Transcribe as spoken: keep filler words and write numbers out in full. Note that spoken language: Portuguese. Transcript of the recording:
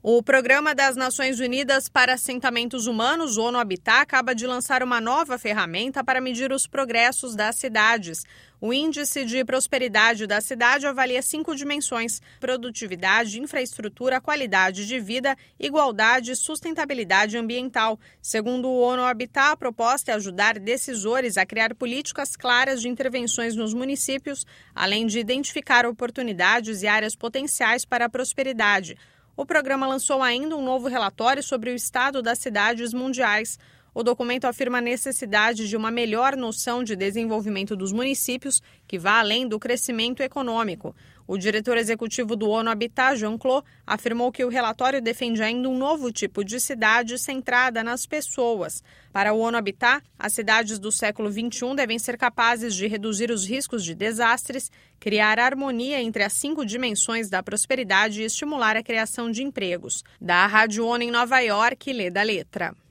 O Programa das Nações Unidas para Assentamentos Humanos, ONU Habitat, acaba de lançar uma nova ferramenta para medir os progressos das cidades. O Índice de Prosperidade da Cidade avalia cinco dimensões: produtividade, infraestrutura, qualidade de vida, igualdade e sustentabilidade ambiental. Segundo o ONU Habitat, a proposta é ajudar decisores a criar políticas claras de intervenções nos municípios, além de identificar oportunidades e áreas potenciais para a prosperidade. O programa lançou ainda um novo relatório sobre o estado das cidades mundiais. O documento afirma a necessidade de uma melhor noção de desenvolvimento dos municípios, que vá além do crescimento econômico. O diretor executivo do ONU Habitat, Jean Claude, afirmou que o relatório defende ainda um novo tipo de cidade centrada nas pessoas. Para o ONU Habitat, as cidades do século vinte e um devem ser capazes de reduzir os riscos de desastres, criar harmonia entre as cinco dimensões da prosperidade e estimular a criação de empregos. Da Rádio ONU em Nova York, Leda Letra.